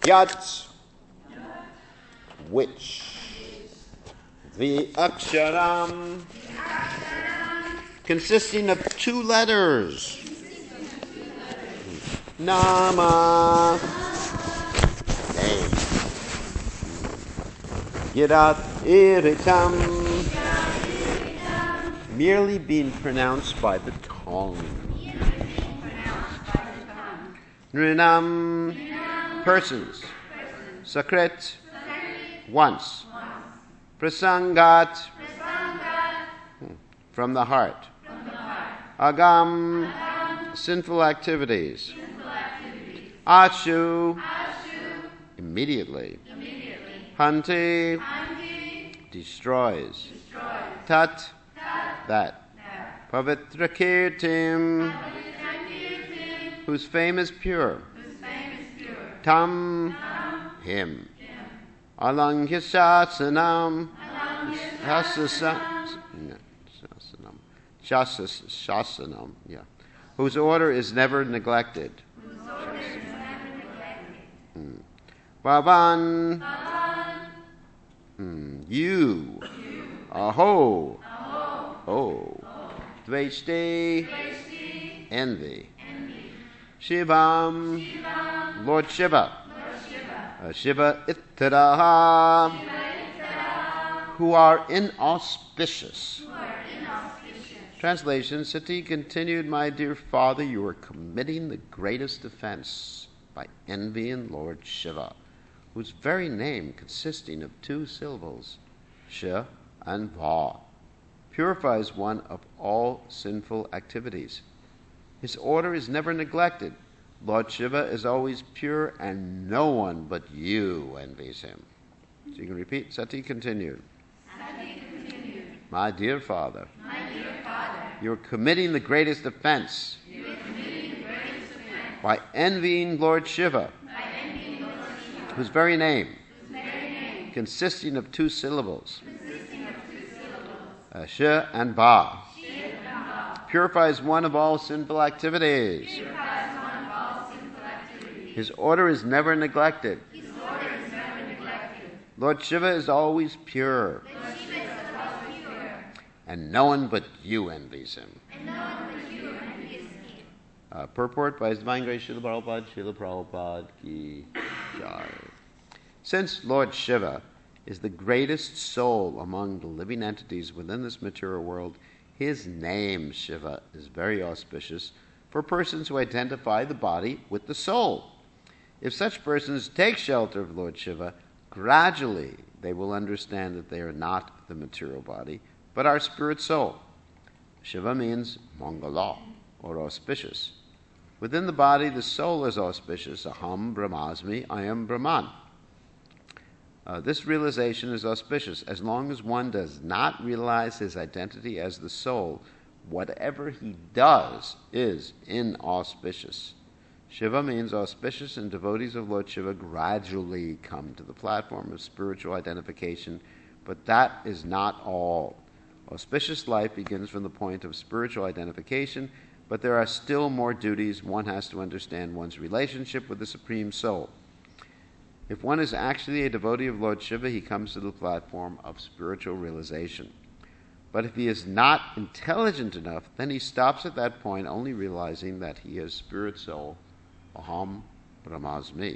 Yat, which. The Aksharam, consisting of two letters. Nama, name. Yirat iritam, merely being pronounced by the tongue. Nrinam, persons. Sakrit, once. Prasangat, from the heart. Agam, sinful activities. Achu, immediately. Hanti, destroys. Tat, that. Pavitrakirtim, whose fame is pure. Tam, him. Alanghyasasanam, shasanam, whose order is never neglected. Bhavan, you. Aho, oh. Dveshti, envy. Shivam, Lord Shiva. Shiva Ittaraha, who are inauspicious. Translation, Sati continued, my dear father, you are committing the greatest offense by envying Lord Shiva, whose very name, consisting of two syllables, Shi and Va, purifies one of all sinful activities. His order is never neglected. Lord Shiva is always pure, and no one but you envies him. So you can repeat. Sati continued. My dear father, you're committing the greatest offense by envying Lord Shiva, whose very name, consisting of two syllables, Shi and Ba, purifies one of all sinful activities. His order is never neglected. Lord Shiva is always pure. And no one but you envies him. Purport by His Divine Grace Srila Prabhupada, Srila Prabhupada Ki Jai. Since Lord Shiva is the greatest soul among the living entities within this material world, his name, Shiva, is very auspicious for persons who identify the body with the soul. If such persons take shelter of Lord Shiva, gradually they will understand that they are not the material body, but our spirit soul. Shiva means Mangala, or auspicious. Within the body, the soul is auspicious. Aham Brahmasmi, I am Brahman. This realization is auspicious. As long as one does not realize his identity as the soul, whatever he does is inauspicious. Shiva means auspicious, and devotees of Lord Shiva gradually come to the platform of spiritual identification, but that is not all. Auspicious life begins from the point of spiritual identification, but there are still more duties. One has to understand one's relationship with the Supreme Soul. If one is actually a devotee of Lord Shiva, he comes to the platform of spiritual realization. But if he is not intelligent enough, then he stops at that point, only realizing that he is spirit soul, Aham Brahmasmi.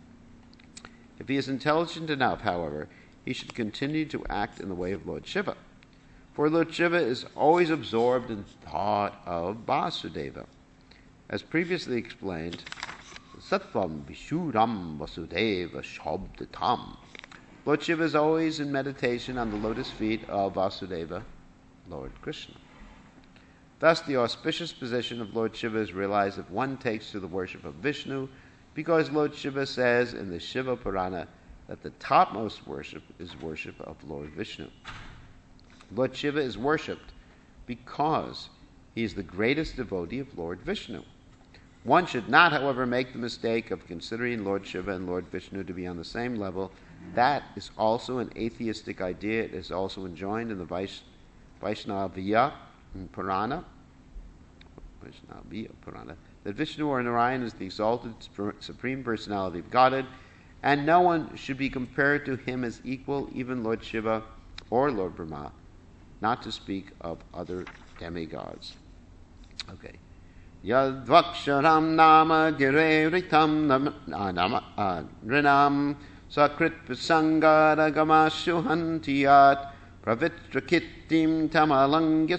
If he is intelligent enough, however, he should continue to act in the way of Lord Shiva. For Lord Shiva is always absorbed in thought of Vasudeva. As previously explained, Sattvam Vishuram Vasudeva Shabdatam. Lord Shiva is always in meditation on the lotus feet of Vasudeva, Lord Krishna. Thus, the auspicious position of Lord Shiva is realized if one takes to the worship of Vishnu, because Lord Shiva says in the Shiva Purana that the topmost worship is worship of Lord Vishnu. Lord Shiva is worshipped because he is the greatest devotee of Lord Vishnu. One should not, however, make the mistake of considering Lord Shiva and Lord Vishnu to be on the same level. That is also an atheistic idea. It is also enjoined in the Vaishnava Purana, that Vishnu or Narayan is the exalted Supreme Personality of Godhead, and no one should be compared to him as equal, even Lord Shiva or Lord Brahma, not to speak of other demigods. Okay. Yadvaksharam nama gireritam rinam sakrit pasangara gamashuhantiyat pravitrakittim tamalangya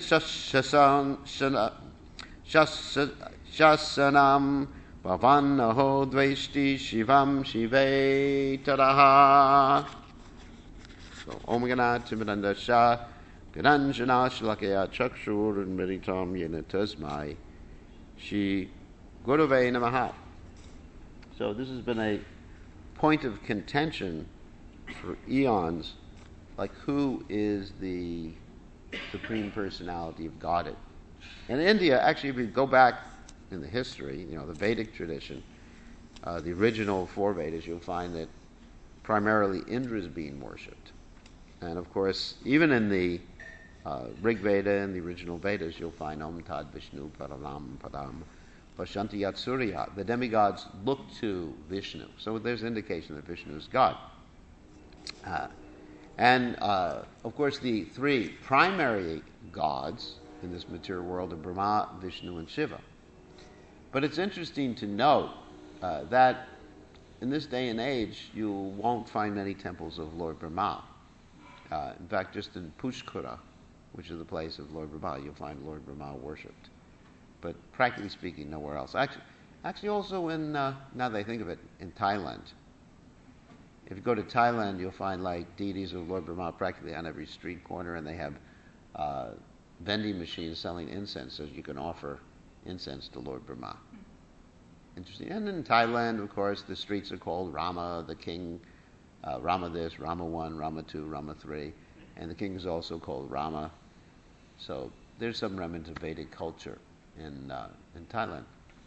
shasanam bhavannaho dveshti shivam shive taraha. So, Om Ganat Timidanda Shah Gananjana Shalakaya Chakshur and Meritam Yenatasmai Shri Gurave Namaha. So this has been a point of contention for eons, like who is the Supreme Personality of Godhead. In India, actually, if you go back in the history, the Vedic tradition, the original four Vedas, you'll find that primarily Indra is being worshipped. And of course, even in the Rig Veda and the original Vedas, you'll find Om Tad Vishnu Paranam Padam Pashanti Yat Surya. The demigods look to Vishnu. So there's indication that Vishnu is God. And of course, the three primary gods in this material world are Brahma, Vishnu, and Shiva. But it's interesting to note that in this day and age, you won't find many temples of Lord Brahma. In fact, just in Pushkara, which is the place of Lord Brahma, you'll find Lord Brahma worshipped. But practically speaking, nowhere else. Actually also in, now that I think of it, in Thailand. If you go to Thailand, you'll find like deities of Lord Brahma practically on every street corner, and they have vending machines selling incense, so you can offer incense to Lord Brahma. Interesting. And in Thailand, of course, the streets are called Rama, the king, Rama this, Rama 1, Rama 2, Rama 3, and the king is also called Rama. So there's some remnant of Vedic culture in Thailand.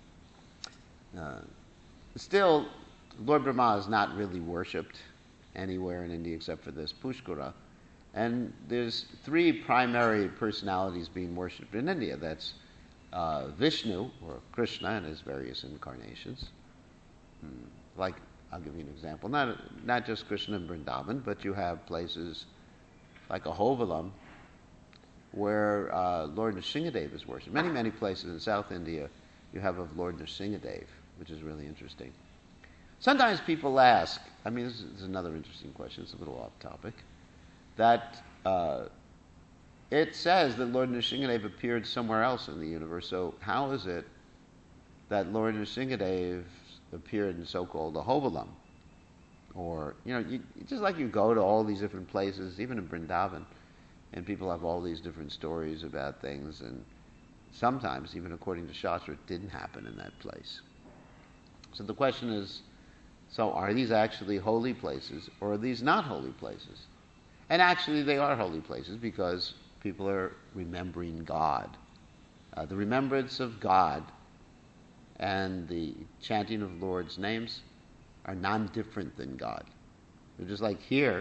Still, Lord Brahma is not really worshipped anywhere in India except for this Pushkara. And there's three primary personalities being worshipped in India. That's Vishnu, or Krishna in his various incarnations. Like, I'll give you an example. Not just Krishna in Vrindavan, but you have places like Ahovalam where Lord Nrsingadev is worshipped. Many, many places in South India you have of Lord Nrsingadev, which is really interesting. Sometimes people ask, this is another interesting question, it's a little off topic, that it says that Lord Nrsingadev appeared somewhere else in the universe, so how is it that Lord Nrsingadev appeared in so-called Ahovalam? Or, just like you go to all these different places, even in Vrindavan, and people have all these different stories about things, and sometimes, even according to Shastra, it didn't happen in that place. So the question is, so are these actually holy places, or are these not holy places? And actually they are holy places because people are remembering God. The remembrance of God and the chanting of Lord's names are non-different than God. They're just like here,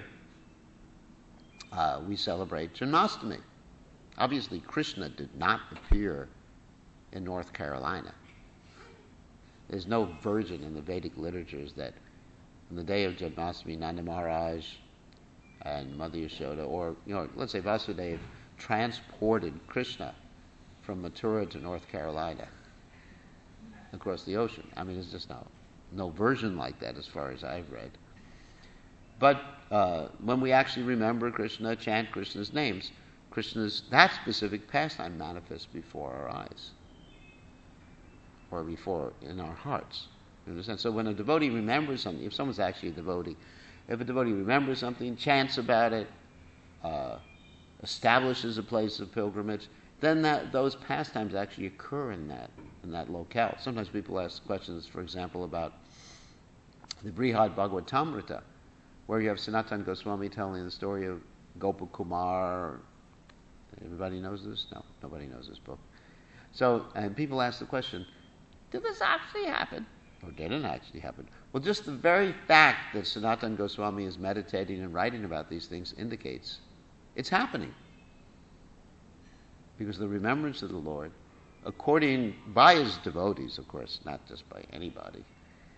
we celebrate Janmashtami. Obviously, Krishna did not appear in North Carolina. There's no version in the Vedic literatures that on the day of Janmashtami, Nanda Maharaj and Mother Yashoda, or let's say Vasudeva, transported Krishna from Mathura to North Carolina across the ocean. There's just no version like that as far as I've read. But when we actually remember Krishna, chant Krishna's names, that specific pastime manifests before our eyes, or before in our hearts. You understand? So when a devotee remembers something, if someone's actually a devotee, if a devotee remembers something, chants about it, establishes a place of pilgrimage, then those pastimes actually occur in that locale. Sometimes people ask questions, for example, about the Brihad Bhagavatamrita, where you have Sanatana Goswami telling the story of Gopakumar. Everybody knows this? No, nobody knows this book. So, and people ask the question, did this actually happen? Or did it actually happen? Well, just the very fact that Sanatana Goswami is meditating and writing about these things indicates it's happening. Because the remembrance of the Lord, by his devotees, of course, not just by anybody,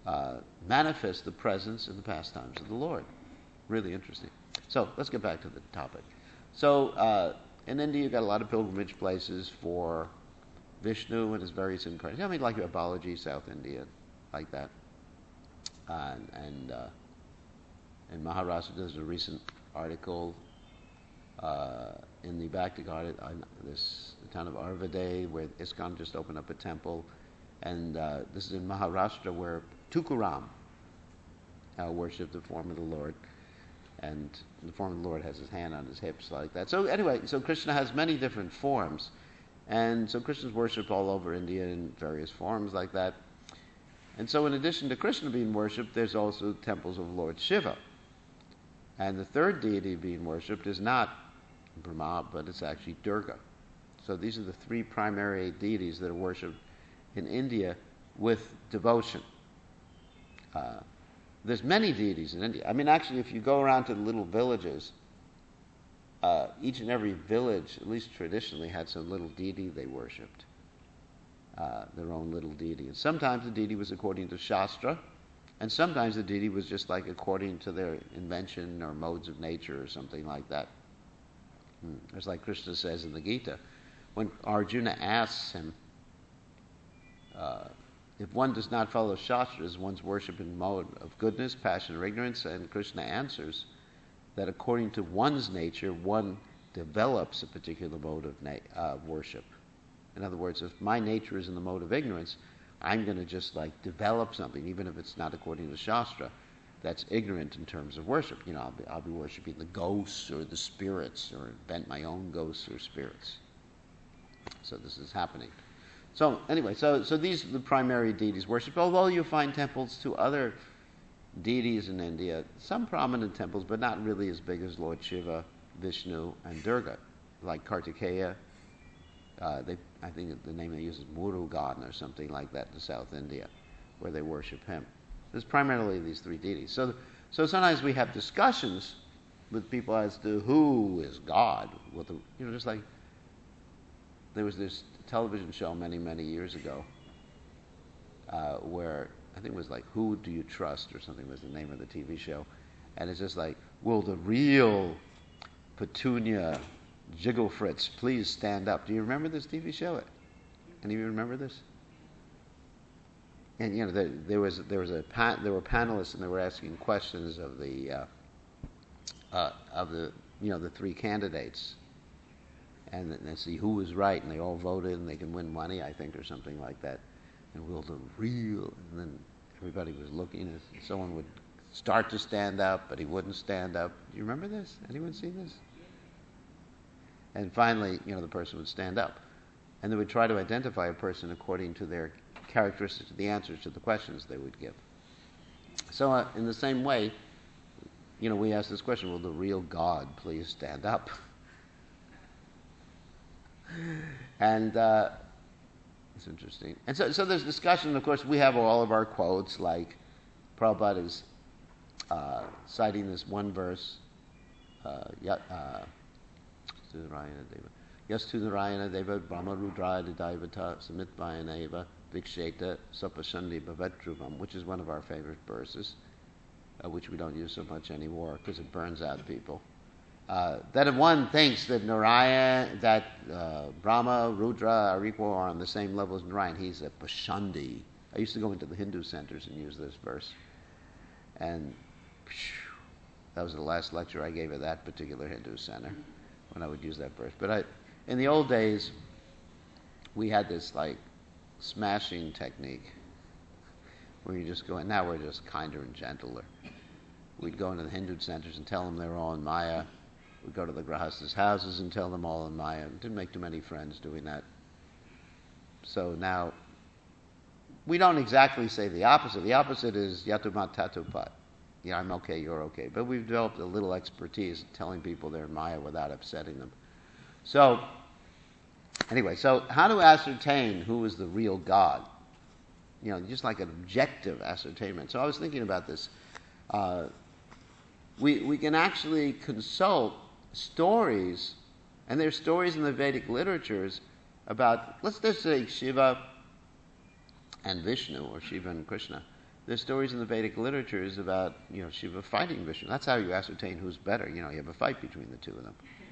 manifest the presence and the pastimes of the Lord. Really interesting. So let's get back to the topic. So in India, you've got a lot of pilgrimage places for Vishnu and his various incarnations. I mean, like your Balaji, South India, like that. And in Maharashtra, there's a recent article in the Bhakti Garden, the town of Arvade, where ISKCON just opened up a temple. And this is in Maharashtra, where Tukaram worshipped the form of the Lord. And the form of the Lord has his hand on his hips like that. So anyway, so Krishna has many different forms. And so Krishna's worshipped all over India in various forms like that. And so in addition to Krishna being worshipped, there's also temples of Lord Shiva. And the third deity being worshipped is not Brahma, but it's actually Durga. So these are the three primary deities that are worshipped in India with devotion. There's many deities in India. I mean, actually, if you go around to the little villages, each and every village, at least traditionally, had some little deity they worshipped, their own little deity. And sometimes the deity was according to Shastra, and sometimes the deity was just like according to their invention or modes of nature or something like that. It's like Krishna says in the Gita, when Arjuna asks him, if one does not follow Shastras, one's worship in mode of goodness, passion, or ignorance, and Krishna answers that according to one's nature, one develops a particular mode of worship. In other words, if my nature is in the mode of ignorance, I'm going to just like develop something, even if it's not according to Shastra, that's ignorant in terms of worship. You know, I'll be worshiping the ghosts or the spirits, or invent my own ghosts or spirits. So this is happening. So anyway, so these are the primary deities worshipped, although you find temples to other deities in India, some prominent temples, but not really as big as Lord Shiva, Vishnu, and Durga, like Kartikeya. I think the name they use is Murugan or something like that in South India, where they worship him. There's primarily these three deities. So sometimes we have discussions with people as to who is God. Just like there was this television show many, many years ago where I think it was like Who Do You Trust or something was the name of the TV show. And it's just like, will the real Petunia Jiggle Fritz please stand up? Do you remember this TV show? Any of you remember this? And there were panelists and they were asking questions of the three candidates. And they see who was right, and they all voted, and they can win money, I think, or something like that. And will the real, and then everybody was looking, and someone would start to stand up, but he wouldn't stand up. Do you remember this? Anyone see this? And finally, the person would stand up. And they would try to identify a person according to their characteristics, the answers to the questions they would give. So in the same way, we ask this question, will the real God please stand up? And it's interesting. And so there's discussion. Of course, we have all of our quotes, like Prabhupada is citing this one verse, Yastu Deva Brahma Rudraya Daivata Samitvayaneva Viksheta Sapashandi Bhavetrubam, which is one of our favorite verses, which we don't use so much anymore because it burns out people. That if one thinks that Brahma, Rudra are equal or on the same level as Narayan, he's a Pashandi. I used to go into the Hindu centers and use this verse. And that was the last lecture I gave at that particular Hindu center when I would use that verse. But in the old days, we had this like smashing technique where you just go, and now we're just kinder and gentler. We'd go into the Hindu centers and tell them they were all in Maya. We'd go to the Grahastas' houses and tell them all in Maya. Didn't make too many friends doing that. So now, we don't exactly say the opposite. The opposite is Yatumat Tatupat. I'm okay, you're okay. But we've developed a little expertise in telling people they're in Maya without upsetting them. So, anyway, so how to ascertain who is the real God? Just like an objective ascertainment. So I was thinking about this. We can actually consult stories, and there's stories in the Vedic literatures about, let's just say Shiva and Vishnu, or Shiva and Krishna, there's stories in the Vedic literatures about, Shiva fighting Vishnu. That's how you ascertain who's better. You have a fight between the two of them.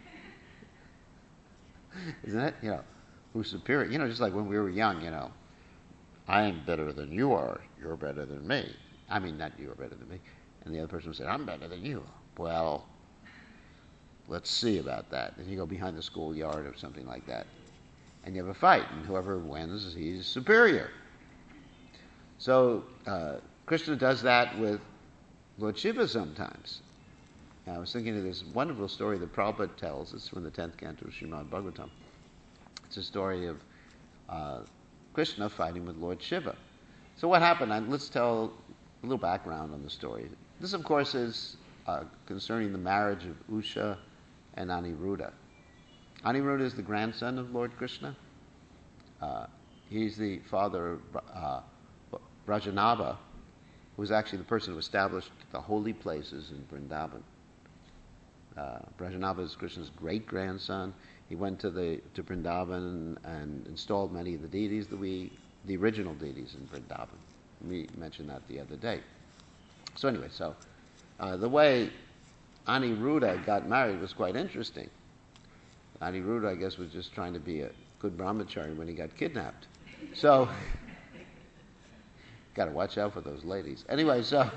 Isn't it? Who's superior? Just like when we were young, I am better than you are. You're better than me. I mean, not you are better than me. And the other person would say, I'm better than you. Well, let's see about that. And you go behind the schoolyard or something like that. And you have a fight. And whoever wins, he's superior. So Krishna does that with Lord Shiva sometimes. Now, I was thinking of this wonderful story that Prabhupada tells. It's from the 10th canto of Srimad Bhagavatam. It's a story of Krishna fighting with Lord Shiva. So what happened? Let's tell a little background on the story. This, of course, is concerning the marriage of Usha and Aniruddha. Aniruddha is the grandson of Lord Krishna. He's the father of Brajanabha, who was actually the person who established the holy places in Vrindavan. Brajanabha is Krishna's great-grandson. He went to Vrindavan and installed many of the deities, the original deities in Vrindavan. We mentioned that the other day. So anyway, the way Aniruddha got married was quite interesting. Aniruddha, I guess, was just trying to be a good brahmachari when he got kidnapped. So, got to watch out for those ladies. Anyway, so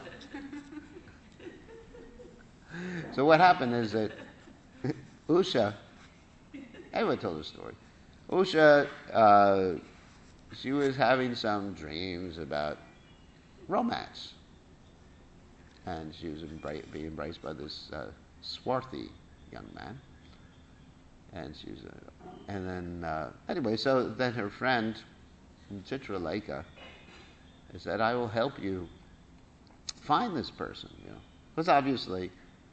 what happened is that Usha, everyone told the story. Usha, she was having some dreams about romance. And she was being embraced by this swarthy young man. And she was, anyway, so then her friend, Chitralekha, said, I will help you find this person, Because obviously,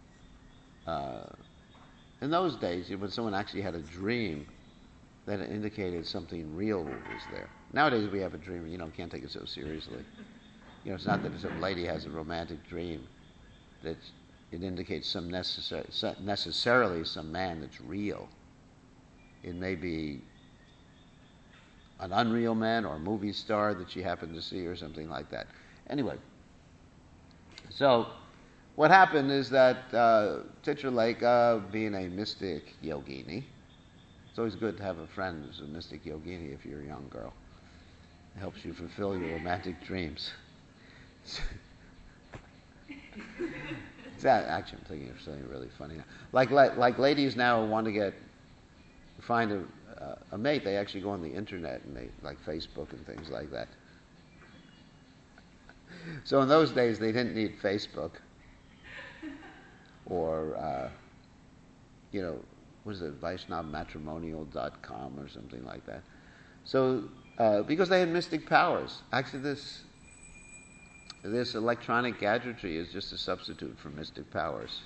in those days, when someone actually had a dream, that indicated something real was there. Nowadays, we have a dream, can't take it so seriously. It's not that if some lady has a romantic dream that it indicates necessarily some man that's real. It may be an unreal man or a movie star that she happened to see or something like that. Anyway, so what happened is that Chitralekha, being a mystic yogini, it's always good to have a friend who's a mystic yogini if you're a young girl. It helps you fulfill your romantic dreams. Actually, I'm thinking of something really funny now. Like ladies now want to find a mate. They actually go on the internet and they like Facebook and things like that. So in those days, they didn't need Facebook or what is it, VaishnavMatrimonial.com or something like that. So because they had mystic powers. Actually, this electronic gadgetry is just a substitute for mystic powers.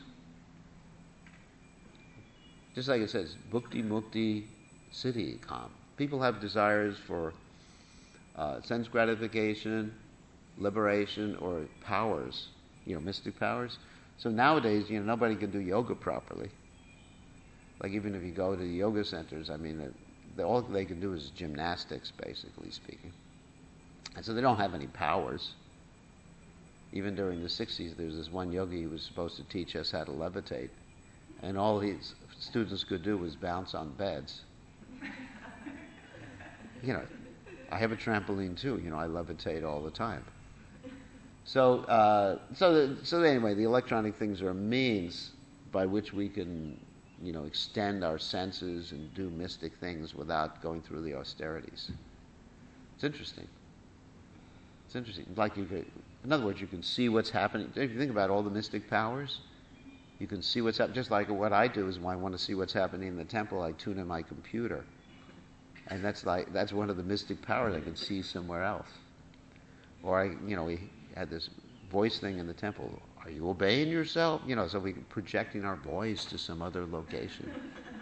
Just like it says, Bhukti Mukti Siddhi Kam. People have desires for sense gratification, liberation, or powers, mystic powers. So nowadays, nobody can do yoga properly. Like even if you go to the yoga centers, all they can do is gymnastics, basically speaking. And so they don't have any powers. Even during the 60s, there was this one yogi who was supposed to teach us how to levitate. And all his students could do was bounce on beds. I have a trampoline too. I levitate all the time. So anyway, the electronic things are a means by which we can, extend our senses and do mystic things without going through the austerities. It's interesting. Like in other words, you can see what's happening. If you think about all the mystic powers, you can see what's happening. Just like what I do is when I want to see what's happening in the temple, I tune in my computer. And that's one of the mystic powers I can see somewhere else. Or we had this voice thing in the temple. Are you obeying yourself? So we projecting our voice to some other location.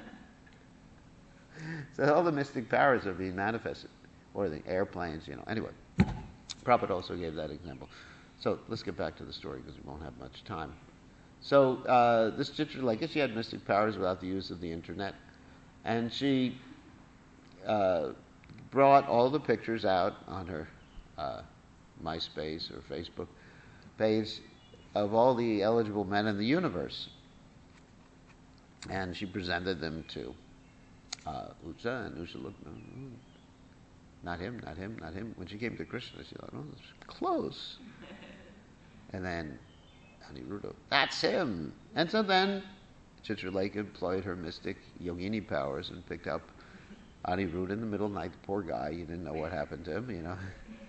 So all the mystic powers are being manifested. Or the airplanes, Anyway, Prabhupada also gave that example. So let's get back to the story because we won't have much time. So this Chitralekha, she had mystic powers without the use of the internet. And she brought all the pictures out on her MySpace or Facebook page of all the eligible men in the universe. And she presented them to Usha, and Usha looked, not him, not him, not him. When she came to Krishna, she thought, oh, that's close. And then Aniruddha, that's him. And so then Chitralekha employed her mystic yogini powers and picked up Aniruddha in the middle of the night. The poor guy, you didn't know what happened to him, you know.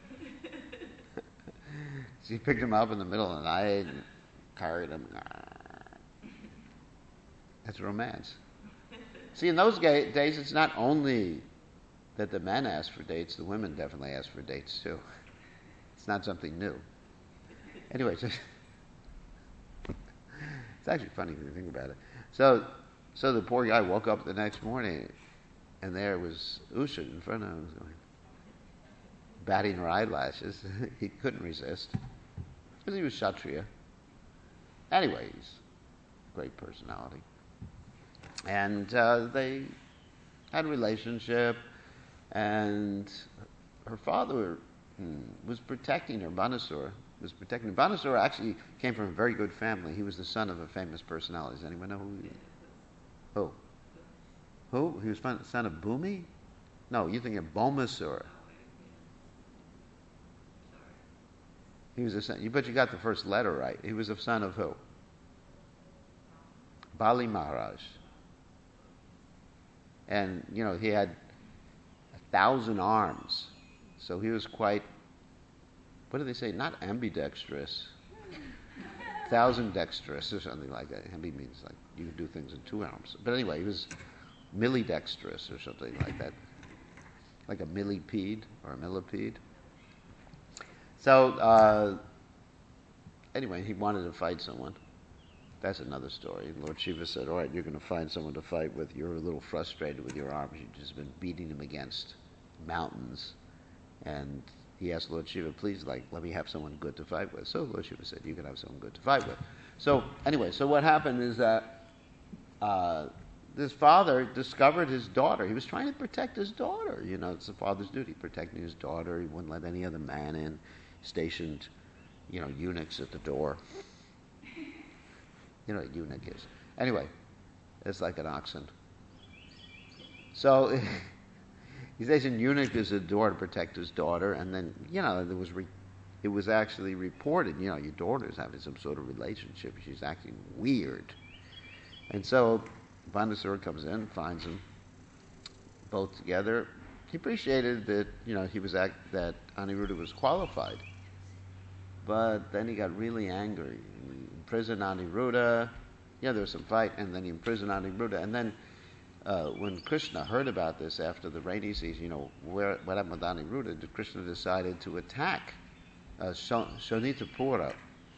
She picked him up in the middle of the night and carried him. That's romance. See, in those days, it's not only that the men ask for dates, the women definitely ask for dates too. It's not something new. Anyway, it's actually funny when you think about it. So the poor guy woke up the next morning, and there was Usha in front of him, batting her eyelashes. He couldn't resist, because he was Kshatriya. Anyway, he's a great personality. And they had a relationship, and her father was protecting her. Banasura was protecting her. Banasura actually came from a very good family. He was the son of a famous personality. Does anyone know who he is? Who? He was the son of Bhumi? No, you're thinking of Bhaumasura. He was a son, but you got the first letter right. He was the son of who? Bali Maharaj. And, you know, he had 1,000 arms. So he was quite, what do they say? Not ambidextrous. 1,000 dexterous or something like that. Ambi means like you can do things in 2 arms. But anyway, he was millidextrous or something like that. Like a millipede or a millipede. So, anyway, he wanted to fight someone. That's another story. Lord Shiva said, all right, you're going to find someone to fight with. You're a little frustrated with your arms. You've just been beating him against mountains. And he asked Lord Shiva, please, let me have someone good to fight with. So Lord Shiva said, you can have someone good to fight with. So anyway, so what happened is that this father discovered his daughter. He was trying to protect his daughter. You know, it's the father's duty, protecting his daughter. He wouldn't let any other man in. Stationed, you know, eunuchs at the door. You know what a eunuch is. Anyway, it's like an oxen. So he stationed eunuch at the door to protect his daughter, and then, you know, it was actually reported, you know, your daughter's having some sort of relationship. She's acting weird. And so Banasura comes in, finds them both together. He appreciated that, you know, that Aniruddha was qualified. But then he got really angry. He imprisoned Aniruddha. Yeah, there was some fight, and then he imprisoned Aniruddha. And then when Krishna heard about this after the rainy season, you know, what happened with Aniruddha, Krishna decided to attack Shonitapura,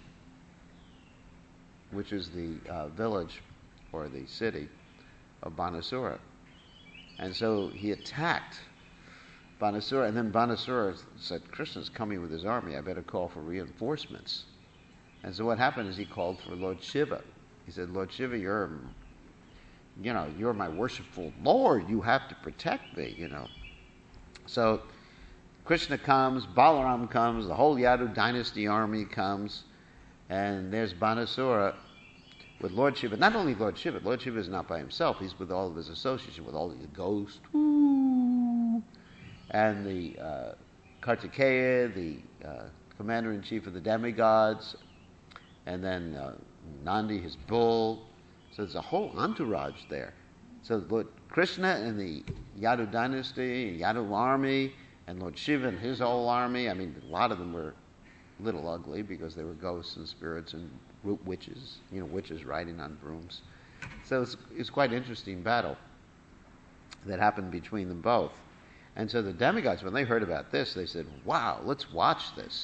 which is the village or the city of Banasura. And so he attacked Banasura, and then Banasura said, Krishna's coming with his army, I better call for reinforcements. And so what happened is he called for Lord Shiva. He said, Lord Shiva, you're my worshipful Lord, you have to protect me, you know. So Krishna comes, Balaram comes, the whole Yadu dynasty army comes, and there's Banasura with Lord Shiva. Not only Lord Shiva is not by himself, he's with all of his associates, with all the ghosts, and the Kartikeya, the commander-in-chief of the demigods, and then Nandi, his bull. So there's a whole entourage there. So Lord Krishna and the Yadu dynasty, Yadu army, and Lord Shiva and his whole army. I mean, a lot of them were a little ugly because they were ghosts and spirits and witches, you know, witches riding on brooms. So it's quite an interesting battle that happened between them both. And so the demigods, when they heard about this, they said, wow, let's watch this.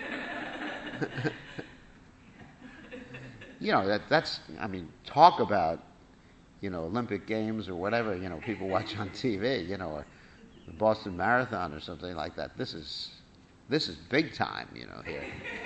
You know, that's, I mean, talk about, you know, Olympic Games or whatever, you know, people watch on TV, you know, or the Boston Marathon or something like that. This is big time, you know, here.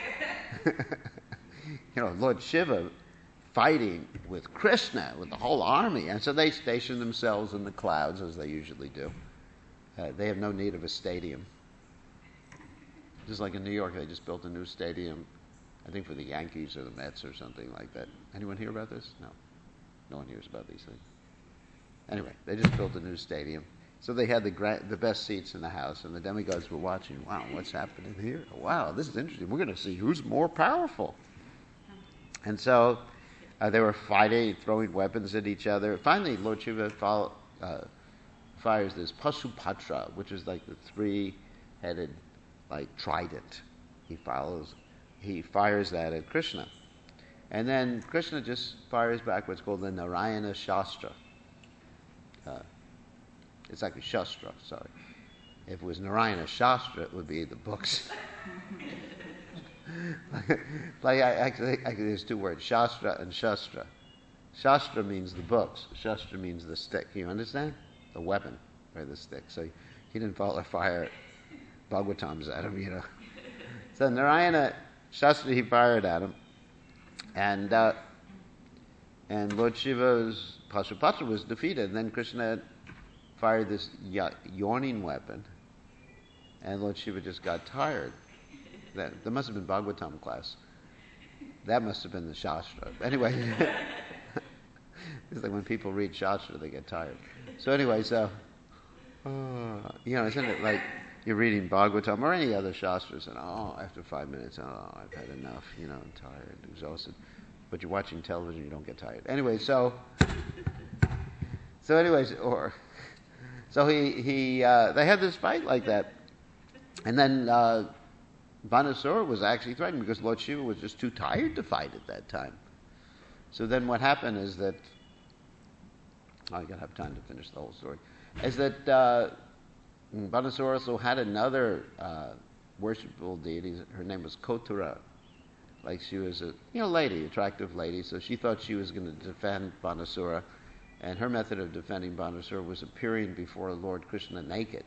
You know, Lord Shiva fighting with Krishna, with the whole army. And so they station themselves in the clouds, as they usually do. They have no need of a stadium. Just like in New York, they just built a new stadium, I think for the Yankees or the Mets or something like that. Anyone hear about this? No. No one hears about these things. Anyway, they just built a new stadium. So they had the best seats in the house, and the demigods were watching. Wow, what's happening here? Wow, this is interesting. We're going to see who's more powerful. And so they were fighting, throwing weapons at each other. Finally, Lord Shiva fires this Pasupatra, which is like the three-headed, like trident. He fires that at Krishna. And then Krishna just fires back what's called the Narayana Shastra. It's like a Shastra, sorry. If it was Narayana Shastra, it would be the books. Actually, there's two words, Shastra and Shastra. Shastra means the books. Shastra means the stick. You understand? The weapon, or the stick. So he didn't fire Bhagavatams at him, So Narayana Shastra, he fired at him. And Lord Shiva's Pasupatra was defeated. And then Krishna fired this yawning weapon, and Lord Shiva just got tired. There must have been Bhagavatam class. That must have been the Shastra. Anyway, it's like when people read Shastra, they get tired. So anyway, isn't it like you're reading Bhagavatam or any other Shastras, and after 5 minutes, I've had enough, I'm tired, exhausted. But you're watching television, you don't get tired. Anyway, So they had this fight like that, and then Banasura was actually threatened because Lord Shiva was just too tired to fight at that time. So then what happened is that I gotta have time to finish the whole story. Is that Banasura also had another worshipful deity. Her name was Kothara. Like she was a lady, attractive lady. So she thought she was going to defend Banasura. And her method of defending Banasura was appearing before Lord Krishna naked.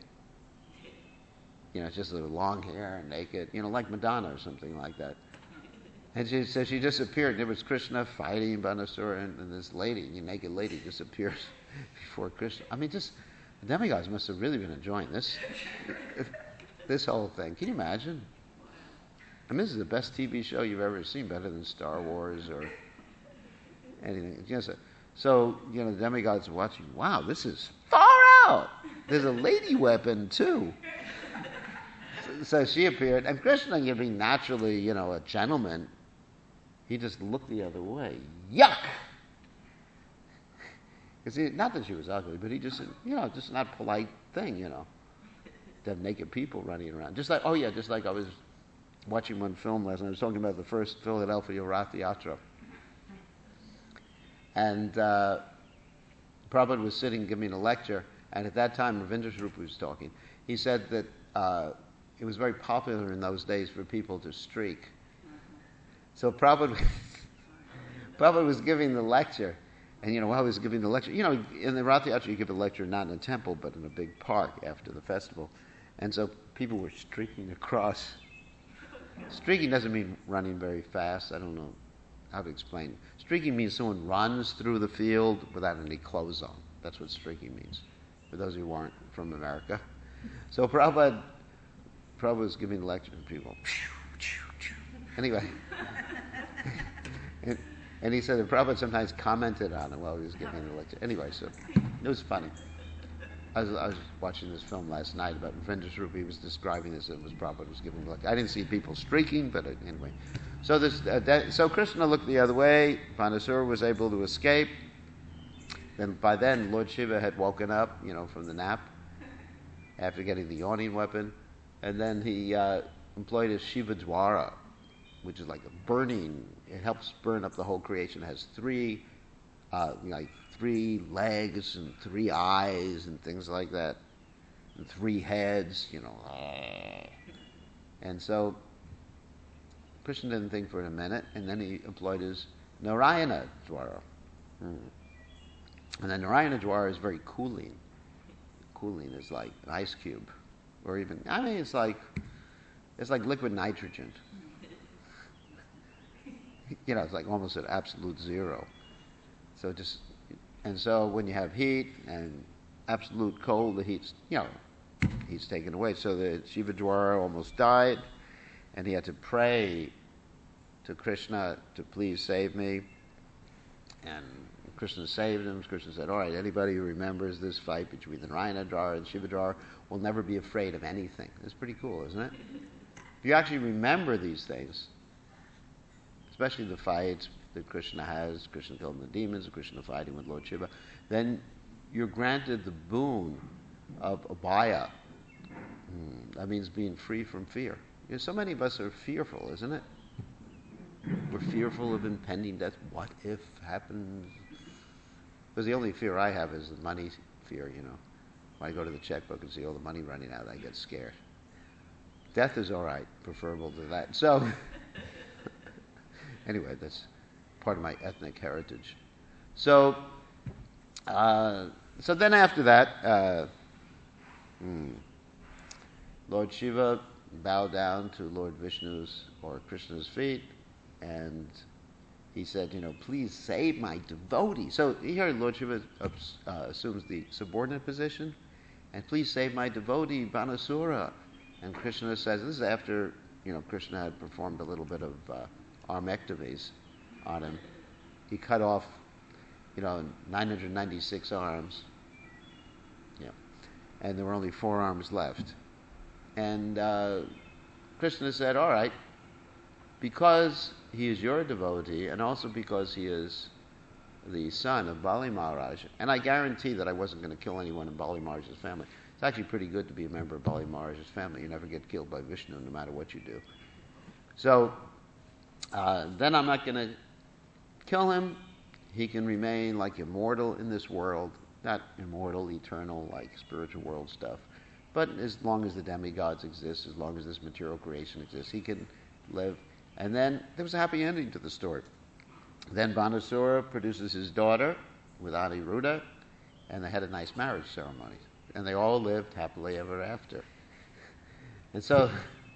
Just with long hair and naked, like Madonna or something like that. And she disappeared. And it was Krishna fighting Banasura, and this lady, naked lady, disappears before Krishna. I mean, the demigods must have really been enjoying this whole thing. Can you imagine? I mean, this is the best TV show you've ever seen, better than Star Wars or anything. So, the demigods are watching, wow, this is far out. There's a lady weapon, too. So she appeared, and Krishna, being naturally, a gentleman, he just looked the other way. Yuck! Because not that she was ugly, but he just, just not polite thing, to have naked people running around. Just like I was watching one film last night. I was talking about the first Philadelphia Rath Yatra. And Prabhupada was sitting giving a lecture, and at that time Ravindra Swarup was talking. He said that it was very popular in those days for people to streak. So Prabhupada was giving the lecture, and while he was giving the lecture, in the Rath Yatra you give a lecture not in a temple but in a big park after the festival. And so people were streaking across. Streaking doesn't mean running very fast. I don't know how to explain. Streaking means someone runs through the field without any clothes on. That's what streaking means, for those who aren't from America. So Prabhupada was giving a lecture to people. Anyway, and he said that Prabhupada sometimes commented on it while he was giving the lecture. Anyway, so it was funny. I was watching this film last night about Ravindra Swarup. He was describing this. It was Prabhupada was giving the lecture. I didn't see people streaking, but anyway. So so Krishna looked the other way. Banasura was able to escape. By then, Lord Shiva had woken up, from the nap after getting the yawning weapon, and then he employed his Shiva Dwara, which is like a burning. It helps burn up the whole creation. It has three legs and 3 eyes and things like that, and 3 heads, And so Krishna didn't think for a minute, and then he employed his Narayana Dwara. And the Narayana Dwara is very cooling. Cooling is like an ice cube, or even, it's like liquid nitrogen. It's like almost at absolute zero. So when you have heat and absolute cold, the heat's taken away. So the Shiva Dwara almost died, and he had to pray to Krishna to please save me. And Krishna saved him. Krishna said, all right, anybody who remembers this fight between the Narayana and Shiva will never be afraid of anything. It's pretty cool, isn't it? If you actually remember these things, especially the fights that Krishna has, Krishna killing the demons, Krishna fighting with Lord Shiva, then you're granted the boon of abhaya. That means being free from fear. So many of us are fearful, isn't it? We're fearful of impending death. What if happens? Because the only fear I have is the money fear, When I go to the checkbook and see all the money running out, I get scared. Death is all right, preferable to that. So, anyway, that's part of my ethnic heritage. So then after that, Lord Shiva bowed down to Lord Vishnu's or Krishna's feet, and he said, please save my devotee. So here Lord Shiva assumes the subordinate position, and please save my devotee, Banasura. And Krishna says, this is after, Krishna had performed a little bit of armectomies on him. He cut off, 996 arms. Yeah. And there were only 4 arms left. And Krishna said, all right, because he is your devotee, and also because he is the son of Bali Maharaj, and I guarantee that I wasn't going to kill anyone in Bali Maharaj's family. It's actually pretty good to be a member of Bali Maharaj's family. You never get killed by Vishnu, no matter what you do. So then I'm not going to kill him. He can remain like immortal in this world, not immortal, eternal, like spiritual world stuff, but as long as the demigods exist, as long as this material creation exists, he can live. And then there was a happy ending to the story. Then Banasura produces his daughter with Aniruddha, and they had a nice marriage ceremony. And they all lived happily ever after. And so,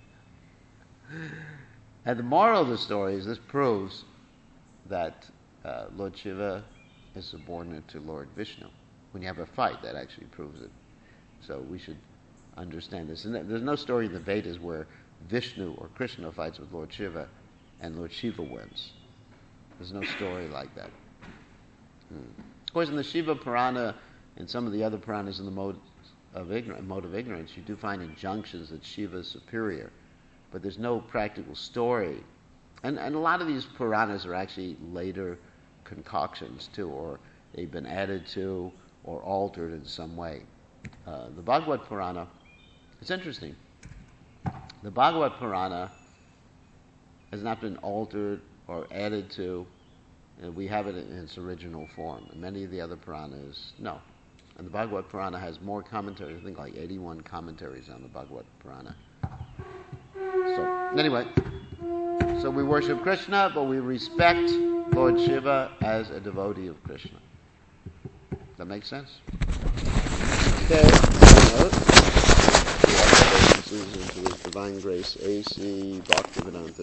and the moral of the story is this proves that Lord Shiva is subordinate to Lord Vishnu. When you have a fight, that actually proves it. So we should understand this. And there's no story in the Vedas where Vishnu or Krishna fights with Lord Shiva and Lord Shiva wins. There's no story like that. Of course, in the Shiva Purana and some of the other Puranas in the mode of ignorance, you do find injunctions that Shiva is superior, but there's no practical story. And a lot of these Puranas are actually later concoctions too, or they've been added to or altered in some way. The Bhagavad Purana, it's interesting. The Bhagavad Purana has not been altered or added to. We have it in its original form. And many of the other Puranas, no. And the Bhagavad Purana has more commentaries, I think like 81 commentaries on the Bhagavad Purana. So, anyway, so we worship Krishna, but we respect Lord Shiva as a devotee of Krishna. That makes sense? Okay. Into His Divine Grace, A.C. Bhaktivedanta